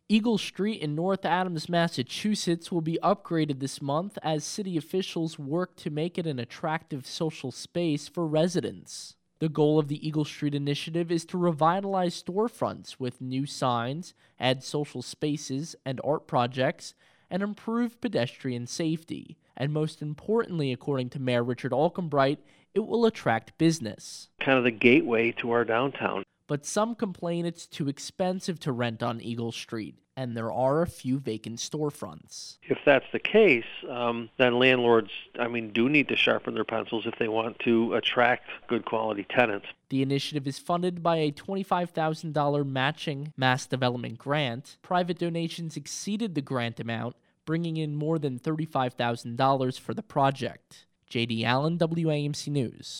Eagle Street in North Adams, Massachusetts will be upgraded this month as city officials work to make it an attractive social space for residents. The goal of the Eagle Street initiative is to revitalize storefronts with new signs, add social spaces and art projects, and improve pedestrian safety. And most importantly, according to Mayor Richard Alcombright, it will attract business. Kind of the gateway to our downtown. But some complain it's too expensive to rent on Eagle Street, and there are a few vacant storefronts. If that's the case, then landlords, do need to sharpen their pencils if they want to attract good quality tenants. The initiative is funded by a $25,000 matching mass development grant. Private donations exceeded the grant amount, bringing in more than $35,000 for the project. J.D. Allen, WAMC News.